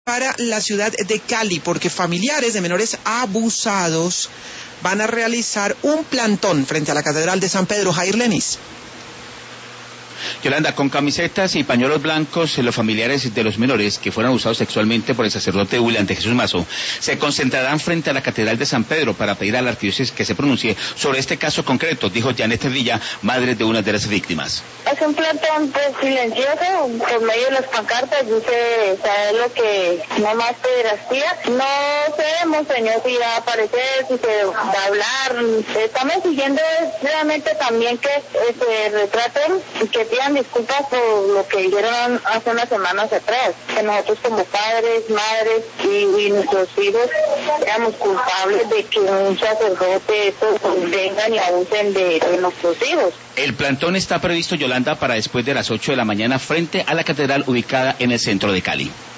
para la ciudad de Cali, porque familiares de menores abusados van a realizar un plantón frente a la Catedral de San Pedro. Jair Lenis. Yolanda, con camisetas y pañuelos blancos, los familiares de los menores que fueron abusados sexualmente por el sacerdote William de Jesús Mazo se concentrarán frente a la Catedral de San Pedro para pedir a la arquidiócesis que se pronuncie sobre este caso concreto, dijo Janet Villa, madre de una de las víctimas. Es un plantón silencioso, por medio de las pancartas, dice, saber lo que no más pederastía. No sé, monseñor, si va a aparecer, si se va a hablar. Estamos siguiendo realmente también que se retraten y que pidan disculpas por lo que hicieron hace unas semanas atrás, que nosotros como padres, madres y nuestros hijos éramos culpables de que un sacerdote vengan y abusen de nuestros hijos. El plantón está previsto, Yolanda, para después de las 8 de la mañana frente a la catedral ubicada en el centro de Cali.